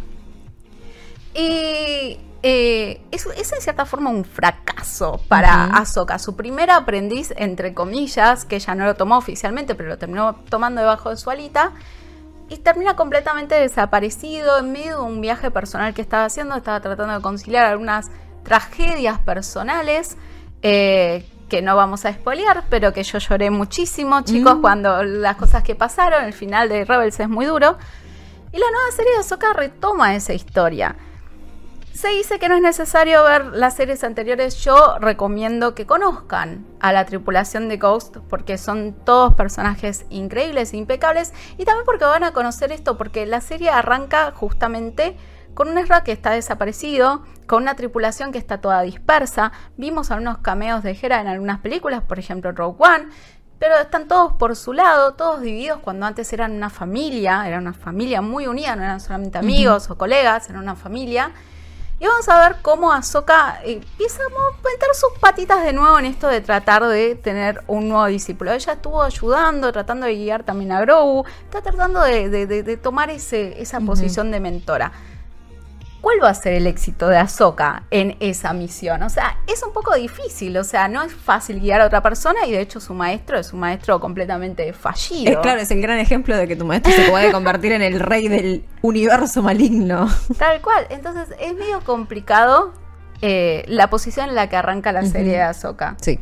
Y es en cierta forma un fracaso para Ahsoka. Su primer aprendiz, entre comillas, que ella no lo tomó oficialmente, pero lo terminó tomando debajo de su alita. Y termina completamente desaparecido en medio de un viaje personal que estaba haciendo. Estaba tratando de conciliar algunas tragedias personales que no vamos a spoilear, pero que yo lloré muchísimo, chicos, cuando las cosas que pasaron. El final de Rebels es muy duro. Y la nueva serie de Ahsoka retoma esa historia. Se dice que no es necesario ver las series anteriores. Yo recomiendo que conozcan a la tripulación de Ghost, porque son todos personajes increíbles e impecables, y también porque van a conocer esto, porque la serie arranca justamente con un Ezra que está desaparecido, con una tripulación que está toda dispersa. Vimos algunos cameos de Hera en algunas películas, por ejemplo Rogue One, pero están todos por su lado, todos divididos, cuando antes eran una familia muy unida, no eran solamente amigos o colegas, eran una familia. Y vamos a ver cómo Ahsoka empieza a meter sus patitas de nuevo en esto de tratar de tener un nuevo discípulo. Ella estuvo ayudando, tratando de guiar también a Grogu, está tratando de tomar esa posición de mentora. ¿Cuál va a ser el éxito de Ahsoka en esa misión? O sea, es un poco difícil, o sea, no es fácil guiar a otra persona, y de hecho su maestro es un maestro completamente fallido. Claro, es el gran ejemplo de que tu maestro se puede convertir en el rey del universo maligno. Tal cual. Entonces es medio complicado la posición en la que arranca la serie de Ahsoka. Sí.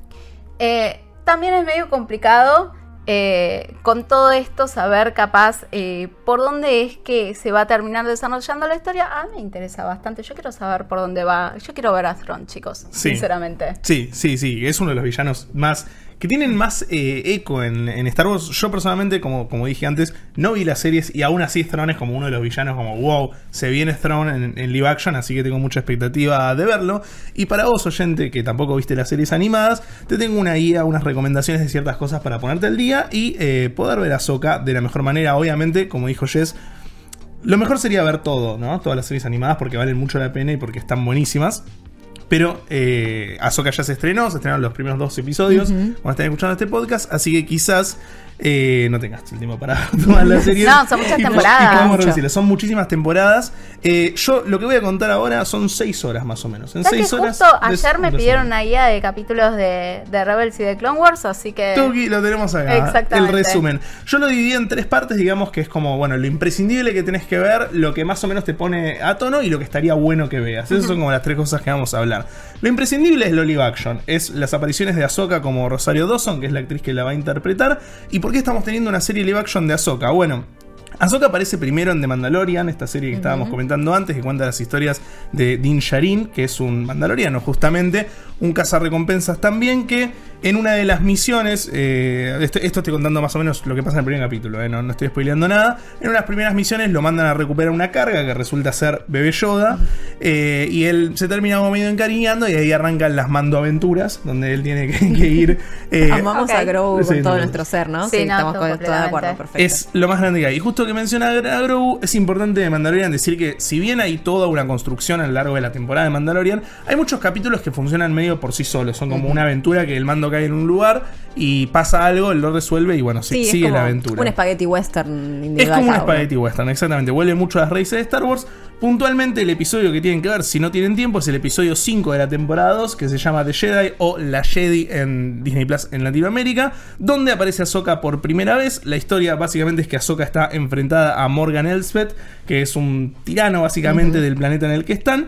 También es medio complicado con todo esto saber capaz por dónde es que se va a terminar desarrollando la historia. A mí me interesa bastante. Yo quiero saber por dónde va. Yo quiero ver a Thrawn, chicos, sinceramente. Sí. Es uno de los villanos más que tienen más eco en Star Wars. Yo personalmente, como dije antes, no vi las series, y aún así Thrawn es como uno de los villanos, como wow, se viene Thrawn en live action, así que tengo mucha expectativa de verlo. Y para vos, oyente, que tampoco viste las series animadas, te tengo una guía, unas recomendaciones de ciertas cosas para ponerte al día y poder ver a Ahsoka de la mejor manera. Obviamente, como dijo Jess, lo mejor sería ver todo, ¿no? Todas las series animadas, porque valen mucho la pena y porque están buenísimas. Pero Ahsoka ya se estrenaron los primeros 2 episodios cuando estén escuchando este podcast, así que quizás no tengas el tiempo para tomar la serie. No, son muchas temporadas. Y podemos reducirlo, son muchísimas temporadas. Yo lo que voy a contar ahora son 6 horas más o menos. En 6 horas. Justo ayer me pidieron una guía de capítulos de Rebels y de Clone Wars, así que Tuki, lo tenemos acá. Exactamente. El resumen. Yo lo dividí en 3 partes, digamos, que es como, bueno, lo imprescindible que tenés que ver, lo que más o menos te pone a tono y lo que estaría bueno que veas. Esas son como las 3 cosas que vamos a hablar. Lo imprescindible es lo live action. Es las apariciones de Ahsoka como Rosario Dawson, que es la actriz que la va a interpretar. ¿Y por qué estamos teniendo una serie live action de Ahsoka? Bueno, Ahsoka aparece primero en The Mandalorian, esta serie que estábamos comentando antes, que cuenta las historias de Din Djarin, que es un mandaloriano justamente, un cazarrecompensas también, que en una de las misiones, esto estoy contando más o menos lo que pasa en el primer capítulo, no estoy spoileando nada. En una de las primeras misiones lo mandan a recuperar una carga que resulta ser Bebé Yoda, y él se termina como medio encariñando, y ahí arrancan las mandoaventuras, donde él tiene que ir. Amamos a Grogu con todo nuestro ser, ¿no? Sí, estamos todos todos de acuerdo, perfecto. Es lo más grande que hay. Y justo que menciona a Grogu, es importante de Mandalorian decir que, si bien hay toda una construcción a lo largo de la temporada de Mandalorian, hay muchos capítulos que funcionan medio por sí solos. Son como una aventura que el mando cae en un lugar y pasa algo, él lo resuelve y bueno, Sí, sigue es la como aventura. un spaghetti western individual. Es como un cada uno. spaghetti western, exactamente. Vuelve mucho a las raíces de Star Wars. Puntualmente el episodio que tienen que ver, si no tienen tiempo, es el episodio 5 de la temporada 2, que se llama The Jedi o La Jedi en Disney Plus en Latinoamérica, donde aparece Ahsoka por primera vez. La historia básicamente es que Ahsoka está enfrentada a Morgan Elsbeth, que es un tirano básicamente del planeta en el que están.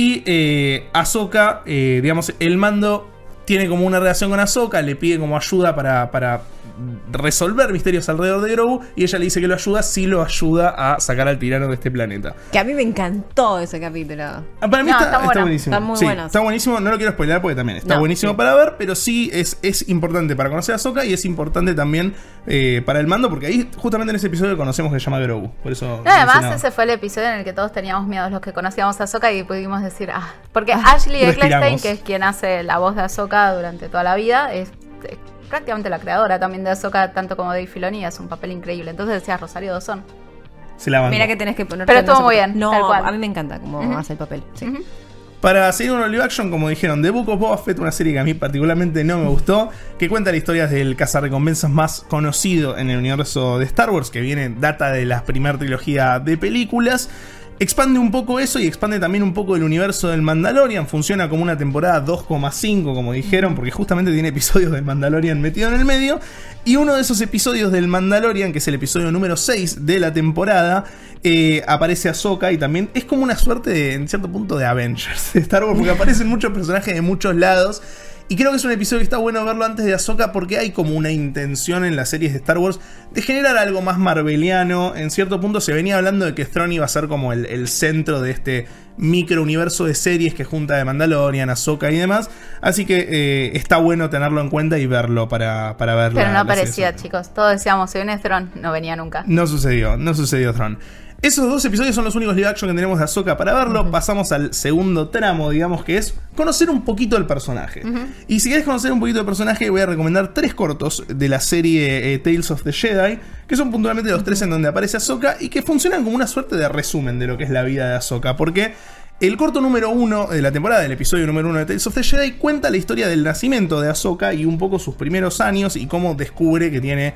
Y Ahsoka, digamos, el mando tiene como una relación con Ahsoka, le pide como ayuda para resolver misterios alrededor de Grogu, y ella le dice que lo ayuda si lo ayuda a sacar al tirano de este planeta. Que a mí me encantó ese capítulo. Para mí No, está bueno. buenísimo. Está muy Sí, bueno. está buenísimo, no lo quiero spoiler porque también está No, buenísimo sí. para ver, pero sí es importante para conocer a Ahsoka y es importante también para el mando, porque ahí justamente en ese episodio conocemos que se llama Grogu. Por eso Además, mencionaba. ese fue el episodio en el que todos teníamos miedo, los que conocíamos a Ahsoka, y pudimos decir, porque Ashley Eccleston, respiramos. que es quien hace la voz de Ahsoka durante toda la vida, es prácticamente la creadora también de Ahsoka, tanto como Dave Filoni, hace un papel increíble. Entonces decía Rosario Dawson. Se la banco. Mira que tenés que poner. Pero estuvo muy bien, No, tal cual. a mí me encanta cómo hace el papel. Sí. Ujú. Para seguir con live action, como dijeron, The Book of Boba Fett, una serie que a mí particularmente no me gustó, que cuenta la historia del cazarrecompensas más conocido en el universo de Star Wars, que data de la primera trilogía de películas. Expande un poco eso y expande también un poco el universo del Mandalorian. Funciona como una temporada 2,5, como dijeron, porque justamente tiene episodios del Mandalorian metido en el medio. Y uno de esos episodios del Mandalorian, que es el episodio número 6 de la temporada, aparece Ahsoka y también es como una suerte, en cierto punto, de Avengers de Star Wars, porque aparecen muchos personajes de muchos lados. Y creo que es un episodio que está bueno verlo antes de Ahsoka, porque hay como una intención en las series de Star Wars de generar algo más marveliano. En cierto punto se venía hablando de que Thrawn iba a ser como el centro de este microuniverso de series que junta de Mandalorian, Ahsoka y demás. Así que está bueno tenerlo en cuenta y verlo para verlo. Pero no aparecía, chicos. Todos decíamos, si viene Thrawn, no venía nunca. No sucedió Thrawn. Esos dos episodios son los únicos live action que tenemos de Ahsoka para verlo. Pasamos al segundo tramo, digamos, que es conocer un poquito el personaje. Y si quieres conocer un poquito el personaje, voy a recomendar 3 cortos de la serie Tales of the Jedi, que son puntualmente los 3 en donde aparece Ahsoka y que funcionan como una suerte de resumen de lo que es la vida de Ahsoka, porque el corto número 1 de la temporada, el episodio número 1 de Tales of the Jedi, cuenta la historia del nacimiento de Ahsoka y un poco sus primeros años y cómo descubre que tiene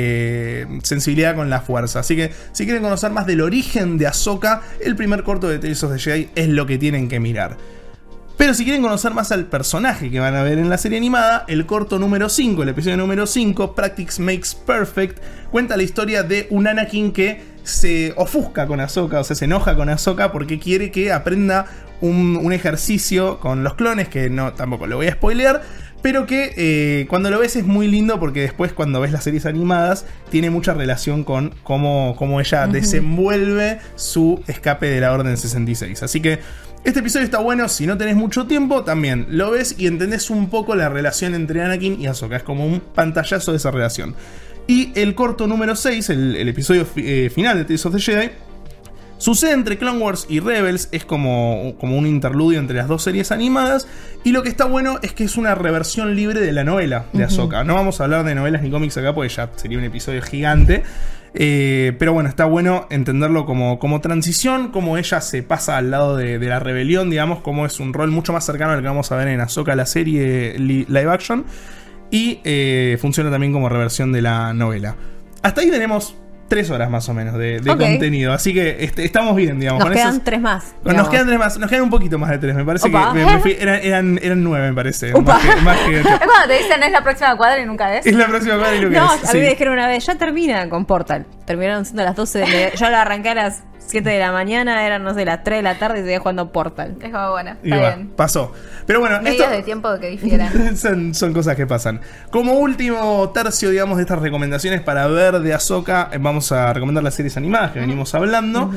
sensibilidad con la fuerza. Así que si quieren conocer más del origen de Ahsoka, el primer corto de Tales of the Jedi es lo que tienen que mirar. Pero si quieren conocer más al personaje que van a ver en la serie animada, el corto número 5, el episodio número 5, Practice Makes Perfect, cuenta la historia de un Anakin que se ofusca con Ahsoka, o sea, se enoja con Ahsoka porque quiere que aprenda un ejercicio con los clones, que no, tampoco lo voy a spoilear, pero que cuando lo ves es muy lindo porque después cuando ves las series animadas tiene mucha relación con cómo ella desenvuelve su escape de la Orden 66. Así que este episodio está bueno, si no tenés mucho tiempo también lo ves y entendés un poco la relación entre Anakin y Ahsoka, es como un pantallazo de esa relación. Y el corto número 6, el episodio final de Tales of the Jedi, sucede entre Clone Wars y Rebels, es como un interludio entre las dos series animadas. Y lo que está bueno es que es una reversión libre de la novela de Ahsoka. No vamos a hablar de novelas ni cómics acá porque ya sería un episodio gigante. Pero bueno, está bueno entenderlo como transición, como ella se pasa al lado de la rebelión, digamos, como es un rol mucho más cercano al que vamos a ver en Ahsoka, la serie live action. Y funciona también como reversión de la novela. Hasta ahí tenemos 3 horas más o menos de contenido. Así que estamos bien, digamos. Nos quedan 3 más. Nos quedan 3 más. Nos quedan un poquito más de 3. Me parece Opa. que me fui, eran 9, me parece. Más que Es cuando te dicen es la próxima cuadra y nunca es. es la próxima cuadra y lo que No, es. a mí me dijeron una vez, ya termina con Portal. Terminaron siendo las 12 de mediodía. Yo la arranqué a las 7 de la mañana, eran, no sé, las 3 de la tarde y seguía jugando Portal. Es como, bueno, Y está va, bien. pasó. Pero bueno, Medios de tiempo que difieran. son cosas que pasan. Como último tercio, digamos, de estas recomendaciones para ver de Ahsoka, vamos a recomendar las series animadas que venimos hablando.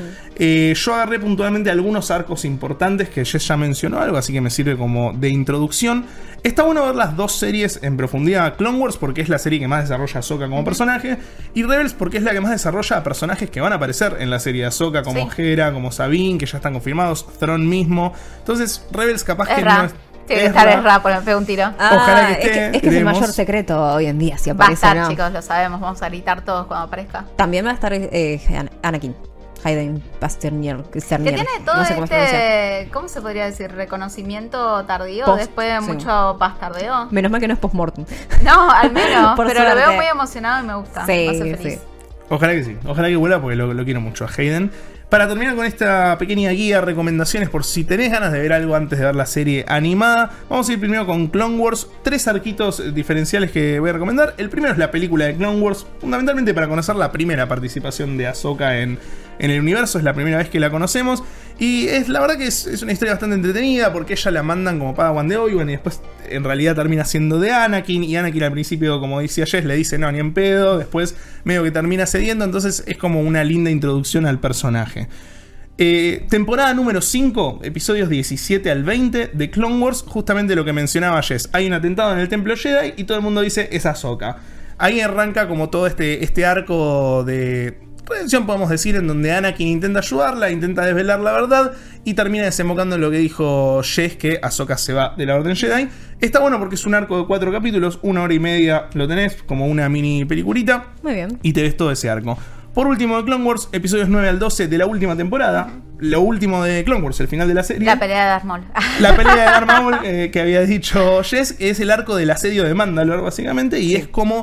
Yo agarré puntualmente algunos arcos importantes que Jess ya mencionó algo, así que me sirve como de introducción. Está bueno ver las dos series en profundidad. Clone Wars porque es la serie que más desarrolla a Ahsoka como personaje, y Rebels porque es la que más desarrolla a personajes que van a aparecer en la serie de Ahsoka, como Hera, como Sabine, que ya están confirmados, Thrawn mismo. Entonces Rebels capaz que no es... Tiene que estar Ezra, por me pego un tiro. Ojalá que esté, es que es el creemos. mayor secreto hoy en día, si Va a aparece estar, o no. chicos, lo sabemos. Vamos a gritar todos cuando aparezca. También va a estar Anakin. Hayden Pasternier. Que tiene todo no sé cómo se pronuncia. ¿cómo se podría decir? Reconocimiento tardío, Post, después de sí. mucho pastardeo. Menos mal que no es post-mortem. No, al menos, Por pero lo suerte. veo muy emocionado y me gusta. Sí, me hace feliz. sí. Ojalá que sí, ojalá que vuelva porque lo quiero mucho a Hayden. Para terminar con esta pequeña guía, recomendaciones por si tenés ganas de ver algo antes de ver la serie animada, vamos a ir primero con Clone Wars. 3 arquitos diferenciales que voy a recomendar. El primero es la película de Clone Wars, fundamentalmente para conocer la primera participación de Ahsoka en el universo, es la primera vez que la conocemos. Y es la verdad que es una historia bastante entretenida porque ella la mandan como Padawan de Obi-Wan y después en realidad termina siendo de Anakin. Y Anakin al principio, como decía Jess, le dice no, ni en pedo. Después medio que termina cediendo, entonces es como una linda introducción al personaje. Temporada número 5, episodios 17 al 20 de Clone Wars, justamente lo que mencionaba Jess. Hay un atentado en el Templo Jedi y todo el mundo dice es Ahsoka. Ahí arranca como todo este arco de redención, podemos decir, en donde Anakin intenta ayudarla, intenta desvelar la verdad y termina desembocando en lo que dijo Jess, que Ahsoka se va de la Orden Jedi. Está bueno porque es un arco de 4 capítulos, 1 hora y media lo tenés, como una mini peliculita. Muy bien. Y te ves todo ese arco. Por último de Clone Wars, episodios 9 al 12 de la última temporada. Lo último de Clone Wars, el final de la serie. La pelea de Darth Maul. La pelea de Darth Maul que había dicho Jess, es el arco del asedio de Mandalore, básicamente. Y es como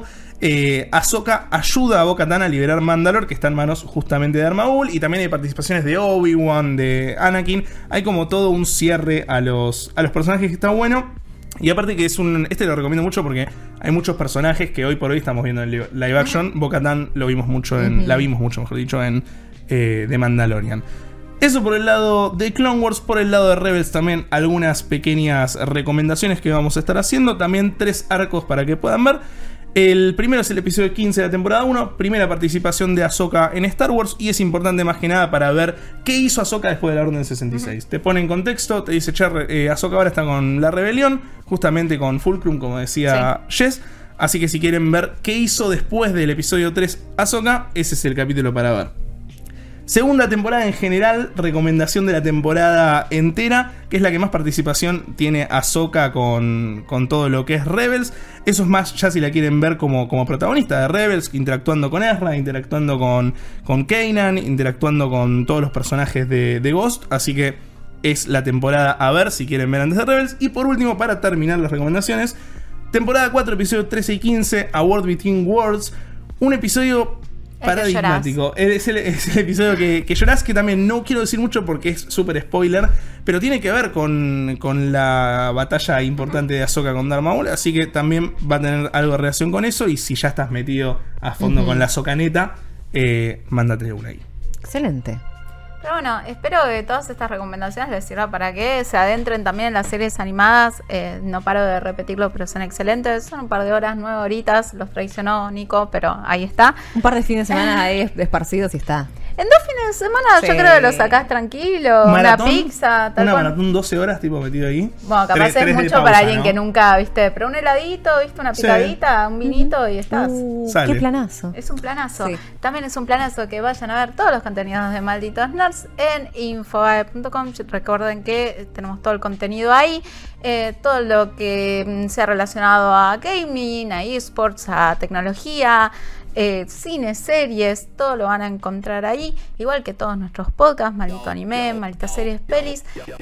Ahsoka ayuda a Bo-Katan a liberar Mandalore, que está en manos justamente de Darth Maul. Y también hay participaciones de Obi-Wan, de Anakin. Hay como todo un cierre a los personajes que está bueno. Y aparte que este lo recomiendo mucho porque hay muchos personajes que hoy por hoy estamos viendo en live action. Bo-Katan la vimos mucho, mejor dicho, en The Mandalorian. Eso por el lado de Clone Wars. Por el lado de Rebels también algunas pequeñas recomendaciones que vamos a estar haciendo. También 3 arcos para que puedan ver. El primero es el episodio 15 de la temporada 1, primera participación de Ahsoka en Star Wars, y es importante más que nada para ver qué hizo Ahsoka después de la Orden 66. Te pone en contexto, te dice, che, Ahsoka ahora está con la rebelión, justamente con Fulcrum, como decía Jess. Así que si quieren ver qué hizo después del episodio 3 Ahsoka, ese es el capítulo para ver. Segunda temporada en general, recomendación de la temporada entera, que es la que más participación tiene Ahsoka con todo lo que es Rebels. Eso es más, ya si la quieren ver como protagonista de Rebels, interactuando con Ezra, interactuando con Kanan, interactuando con todos los personajes de Ghost. Así que es la temporada a ver si quieren ver antes de Rebels. Y por último, para terminar las recomendaciones, temporada 4, episodios 13 y 15, A World Between Worlds. Un episodio paradigmático. Es el episodio que llorás, que también no quiero decir mucho porque es súper spoiler, pero tiene que ver con la batalla importante de Ahsoka con Darth Maul, así que también va a tener algo de relación con eso. Y si ya estás metido a fondo con la Ahsokaneta, mándate una ahí. Excelente. Pero bueno, espero que todas estas recomendaciones les sirvan para que se adentren también en las series animadas. No paro de repetirlo, pero son excelentes. Son un par de horas, 9 horitas. Los traicionó Nico, pero ahí está. Un par de fines de semana ahí esparcidos y está. En 2 fines de semana yo creo que lo sacás tranquilo. Maratón, una pizza, tal cual. Maratón 12 horas tipo metido ahí. Bueno, capaz es mucho para alguien, ¿no?, que nunca, viste, pero un heladito, viste, una picadita, un vinito y estás. Qué planazo. Es un planazo. Sí. También es un planazo que vayan a ver todos los contenidos de Malditos Nerds en infobae.com. Recuerden que tenemos todo el contenido ahí. Todo lo que sea relacionado a gaming, a esports, a tecnología, cine, series, todo lo van a encontrar ahí, igual que todos nuestros podcasts, Maldito Anime, Malditas Series, Pelis,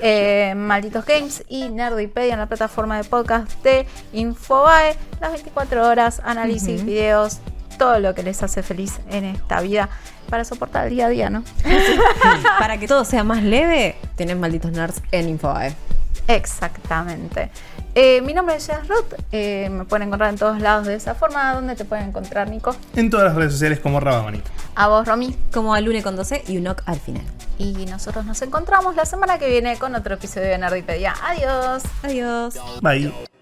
Malditos Games y Nerdipedia en la plataforma de podcast de Infobae. Las 24 horas, análisis, videos, todo lo que les hace feliz en esta vida para soportar el día a día, ¿no? Para que todo sea más leve, tenés Malditos Nerds en Infobae. Exactamente. Mi nombre es Jess Ruth. Me pueden encontrar en todos lados de esa forma. ¿Dónde te pueden encontrar, Nico? En todas las redes sociales como Rabamanito. A vos, Romy. Como Alune con 12 y un knock al final. Y nosotros nos encontramos la semana que viene con otro episodio de Nerdipedia. Adiós. Adiós. Bye.